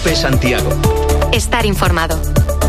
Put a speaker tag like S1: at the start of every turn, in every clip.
S1: COPE Santiago.
S2: Estar informado.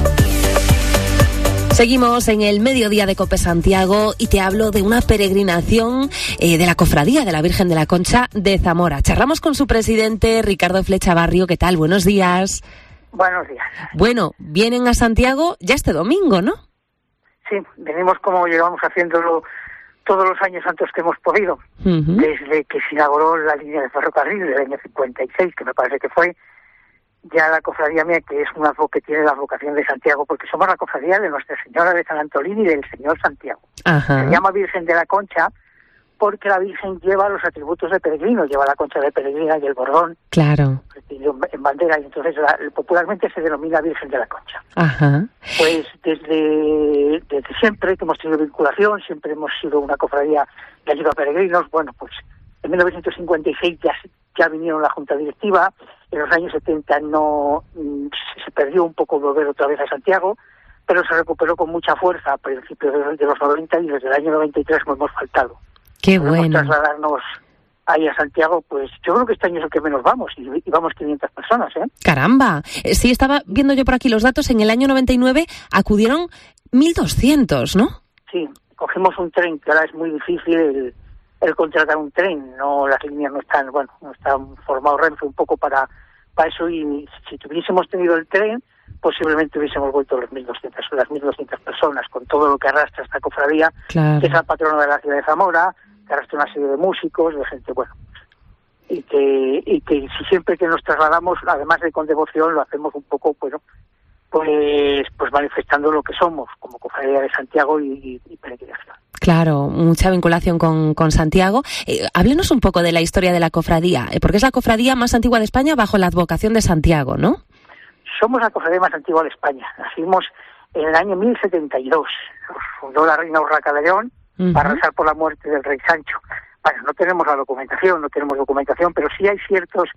S3: Seguimos en el mediodía de COPE Santiago y te hablo de una peregrinación de la Cofradía de la Virgen de la Concha de Zamora. Charlamos con su presidente, Ricardo Flecha Barrio. ¿Qué tal? Buenos días.
S4: Buenos días.
S3: Bueno, vienen a Santiago ya este domingo, ¿no?
S4: Sí, venimos como llevamos haciéndolo todos los años antes que hemos podido. Desde que se inauguró la línea de ferrocarril del año 56, que me parece que fue, ya la cofradía mía, que es una que tiene la vocación de Santiago, porque somos la cofradía de Nuestra Señora de San Antolín y del Señor Santiago.
S3: Ajá.
S4: Se llama Virgen de la Concha porque la Virgen lleva los atributos de peregrino, lleva la concha de peregrina y el bordón.
S3: Claro.
S4: En bandera, y entonces popularmente se denomina Virgen de la Concha.
S3: Ajá.
S4: Pues desde siempre que hemos tenido vinculación, siempre hemos sido una cofradía que ayuda a peregrinos. Bueno, pues en 1956 ya vinieron la Junta Directiva. En los años 70 no se perdió un poco volver otra vez a Santiago, pero se recuperó con mucha fuerza a principios de los 90 y desde el año 93 no hemos faltado.
S3: Qué
S4: Podemos
S3: bueno.
S4: trasladarnos ahí a Santiago, pues yo creo que este año es el que menos vamos, y vamos 500 personas, ¿eh?
S3: ¡Caramba! Sí, estaba viendo yo por aquí los datos. En el año 99 acudieron 1.200, ¿no?
S4: Sí, cogimos un tren, que ahora es muy difícil el contratar un tren, no, las líneas no están formado Renfe un poco para eso, y si tuviésemos tenido el tren, posiblemente hubiésemos vuelto las 1.200 personas, con todo lo que arrastra esta cofradía,
S3: Claro.
S4: que es el patrono de la ciudad de Zamora, que arrastra una serie de músicos, de gente, bueno, y que si siempre que nos trasladamos, además de con devoción, lo hacemos un poco, bueno, pues manifestando lo que somos, como cofradía de Santiago y peregrinación.
S3: Claro, mucha vinculación con Santiago. Háblenos un poco de la historia de la cofradía, porque es la cofradía más antigua de España bajo la advocación de Santiago, ¿no?
S4: Somos la cofradía más antigua de España. Nacimos en el año 1072. Nos fundó la reina Urraca de León para rezar por la muerte del rey Sancho. Bueno, no tenemos documentación, pero sí hay ciertos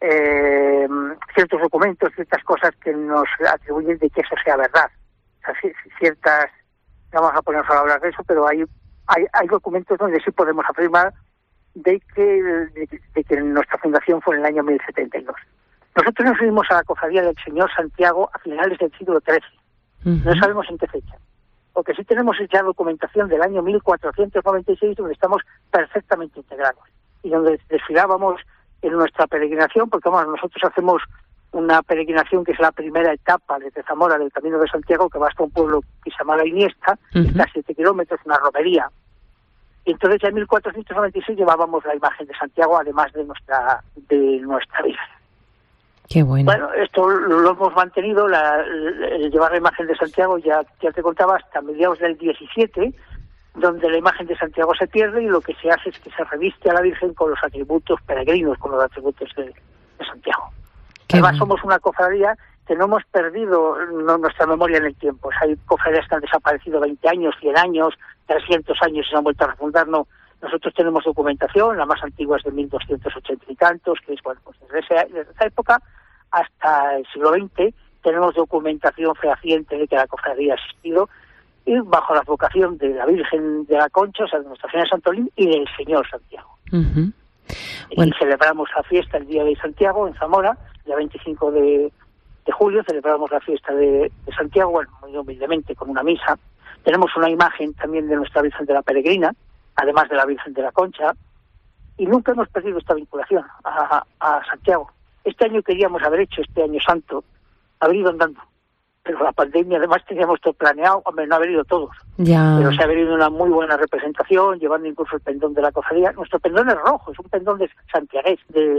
S4: documentos, ciertas cosas que nos atribuyen de que eso sea verdad. O sea, ciertas, no vamos a ponernos a hablar de eso, pero hay documentos donde sí podemos afirmar de que nuestra fundación fue en el año 1072. Nosotros nos unimos a la cofradía del Señor Santiago a finales del siglo XIII. No sabemos en qué fecha. Lo que sí tenemos es ya documentación del año 1496, donde estamos perfectamente integrados y donde desfilábamos en nuestra peregrinación, porque nosotros hacemos una peregrinación que es la primera etapa desde Zamora del Camino de Santiago, que va hasta un pueblo que se llama La Iniesta, que está a 7 kilómetros, una romería. Y entonces ya en 1496 llevábamos la imagen de Santiago, además de nuestra Virgen.
S3: Qué bueno.
S4: Bueno, esto lo hemos mantenido, el llevar la imagen de Santiago, ya te contaba, hasta mediados del 17, donde la imagen de Santiago se pierde y lo que se hace es que se reviste a la Virgen con los atributos peregrinos, con los atributos de Santiago. Además, somos una cofradía que no hemos perdido nuestra memoria en el tiempo. O sea, hay cofradías que han desaparecido 20 años, 100 años, 300 años y se han vuelto a refundar. No, nosotros tenemos documentación, la más antigua es de 1280 y tantos, que es, bueno, pues desde esa época hasta el siglo XX tenemos documentación fehaciente de que la cofradía ha existido, y bajo la advocación de la Virgen de la Concha, o sea, de Nuestra Señora de San Antolín y del Señor Santiago. Y celebramos la fiesta el día de Santiago en Zamora, el día 25 de julio, celebramos la fiesta de Santiago, bueno, muy humildemente, con una misa. Tenemos una imagen también de Nuestra Virgen de la Peregrina, además de la Virgen de la Concha, y nunca hemos perdido esta vinculación a Santiago. Este año queríamos haber hecho, este año santo, haber ido andando, pero la pandemia además teníamos todo planeado. Hombre, no haber ido todos, pero se ha venido una muy buena representación, llevando incluso el pendón de la cofradía. Nuestro pendón es rojo, es un pendón de santiagués,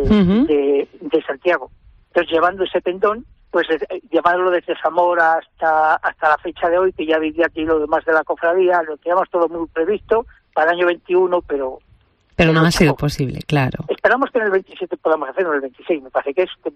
S4: de Santiago. Entonces, llevando ese pendón, pues llevarlo desde Zamora hasta la fecha de hoy, que ya vivía aquí lo demás de la cofradía, lo teníamos todo muy previsto para el año 21, pero
S3: no ha sido posible, claro.
S4: Esperamos que en el 27 podamos hacerlo, en el 26, me parece que es que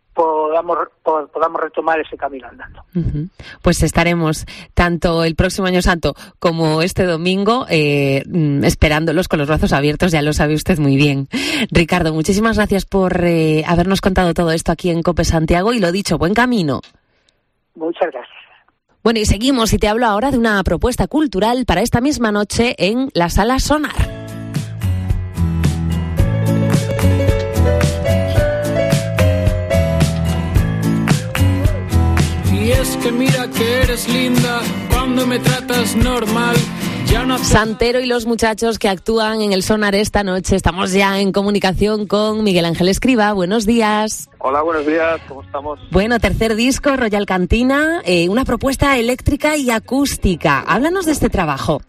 S4: podamos retomar ese camino andando.
S3: Pues estaremos tanto el próximo Año Santo como este domingo esperándolos con los brazos abiertos, ya lo sabe usted muy bien. Ricardo, muchísimas gracias por habernos contado todo esto aquí en COPE Santiago, y lo dicho, buen camino.
S4: Muchas gracias.
S3: Bueno, y seguimos, y te hablo ahora de una propuesta cultural para esta misma noche en la Sala Sonar.
S1: eres linda cuando me tratas normal.
S3: Santero y los muchachos que actúan en el Sonar esta noche. Estamos ya en comunicación con Miguel Ángel Escriba. Buenos días.
S5: Hola, buenos días. ¿Cómo estamos?
S3: Bueno, tercer disco, Royal Cantina, una propuesta eléctrica y acústica. Háblanos de este trabajo.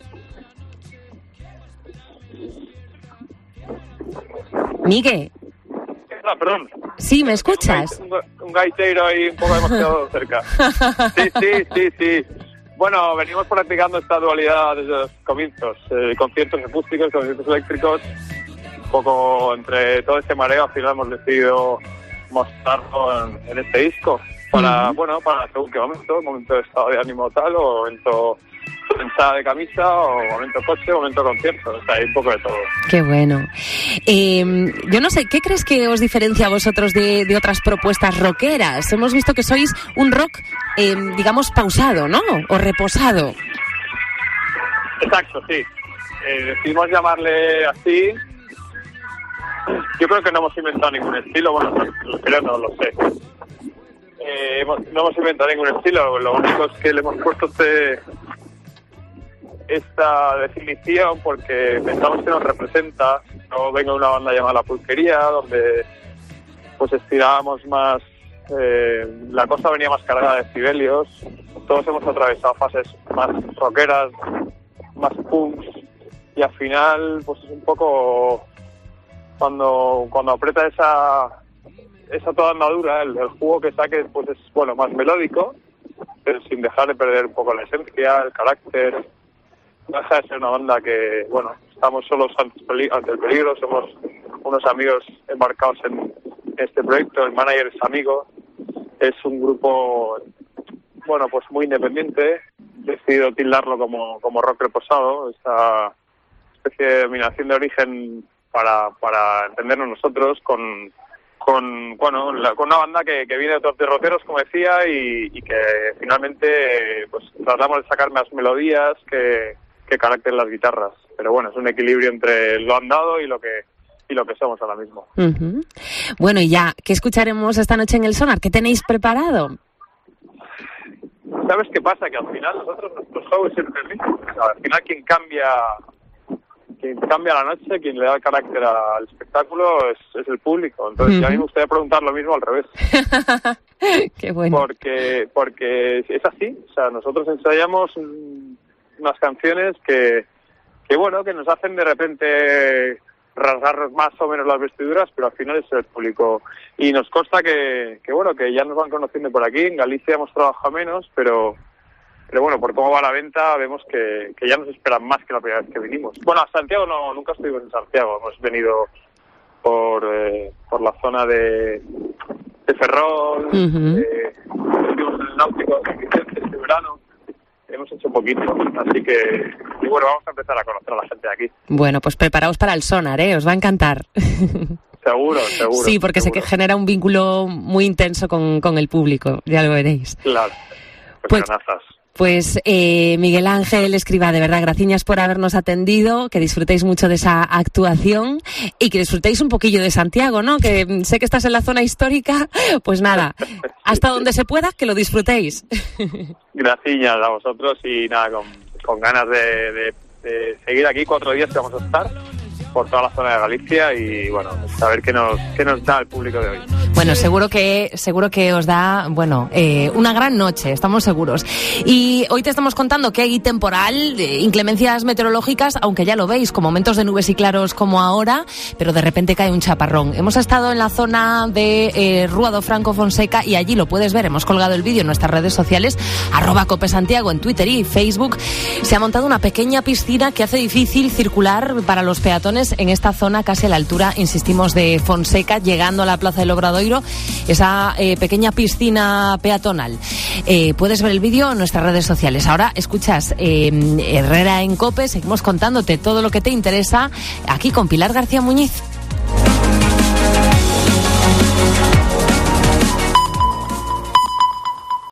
S3: Miguel.
S5: Ah, perdón.
S3: Sí, ¿me escuchas?
S5: Un gaitero ahí un poco demasiado cerca. Sí. Bueno, venimos practicando esta dualidad desde los comienzos. Conciertos acústicos, conciertos eléctricos. Un poco entre todo este mareo, al final hemos decidido mostrarlo en este disco. Para, para según qué momento de estado de ánimo tal, o momento pensada de camisa, o momento coche, o momento concierto. O sea, hay un poco de todo.
S3: Qué bueno. Yo no sé, ¿qué crees que os diferencia a vosotros de otras propuestas rockeras? Hemos visto que sois un rock, digamos, pausado, ¿no? O reposado.
S5: Exacto, sí. Decidimos llamarle así. Yo creo que no hemos inventado ningún estilo. Bueno, creo, no lo sé. No hemos inventado ningún estilo. Lo único es que le hemos puesto esta definición porque pensamos que nos representa. No venga una banda llamada La Pulquería, donde pues estirábamos más, la cosa venía más cargada de decibelios. Todos hemos atravesado fases más rockeras, más punks, y al final pues es un poco cuando aprieta esa toda andadura, el jugo que saque pues es más melódico, pero sin dejar de perder un poco la esencia, el carácter. No deja de ser una banda que, estamos solos ante el peligro, somos unos amigos embarcados en este proyecto, el manager es amigo, es un grupo, pues muy independiente, he decidido tildarlo como rock reposado, esta especie de denominación de origen para entendernos nosotros con una banda que viene de otros derroteros, como decía, y que finalmente pues tratamos de sacar más melodías que carácter las guitarras, pero es un equilibrio entre lo andado y lo que somos ahora mismo.
S3: Uh-huh. Bueno, y ya, ¿qué escucharemos esta noche en el Sonar? ¿Qué tenéis preparado?
S5: ¿Sabes qué pasa? Que al final nuestro show es siempre el mismo. O sea, al final quien cambia la noche, quien le da carácter al espectáculo es el público. Entonces, a mí me gustaría preguntar lo mismo al revés.
S3: Qué bueno.
S5: Porque es así. O sea, nosotros ensayamos unas canciones que nos hacen de repente rasgar más o menos las vestiduras, pero al final es el público. Y nos consta que ya nos van conociendo por aquí. En Galicia hemos trabajado menos, pero por cómo va la venta vemos que ya nos esperan más que la primera vez que vinimos. Bueno, a Santiago nunca estuvimos en Santiago, hemos venido por la zona de Ferrol, estuvimos en el Náutico de Vicente este verano. Hemos hecho poquito, así que vamos a empezar a conocer a la gente de aquí.
S3: Bueno, pues preparaos para el Sonar, os va a encantar.
S5: Seguro.
S3: Sí, porque sé que genera un vínculo muy intenso con el público, ya lo veréis.
S5: Claro,
S3: Pues Miguel Ángel Escriba, de verdad, gracias por habernos atendido, que disfrutéis mucho de esa actuación y que disfrutéis un poquillo de Santiago, ¿no? Que sé que estás en la zona histórica, pues nada, hasta donde se pueda, que lo disfrutéis. Gracias
S5: a vosotros y nada, con ganas de seguir aquí 4 días que vamos a estar por toda la zona de Galicia y saber qué nos da el público de hoy.
S3: Bueno, seguro que os da, una gran noche, estamos seguros. Y hoy te estamos contando que hay temporal, inclemencias meteorológicas, aunque ya lo veis, con momentos de nubes y claros como ahora, pero de repente cae un chaparrón. Hemos estado en la zona de Rúa do Franco Fonseca y allí lo puedes ver, hemos colgado el vídeo en nuestras redes sociales, @CopeSantiago en Twitter y Facebook. Se ha montado una pequeña piscina que hace difícil circular para los peatones en esta zona, casi a la altura, insistimos, de Fonseca, llegando a la Plaza del Obradoiro, esa pequeña piscina peatonal. Puedes ver el vídeo en nuestras redes sociales. Ahora escuchas Herrera en COPE, seguimos contándote todo lo que te interesa aquí con Pilar García Muñiz.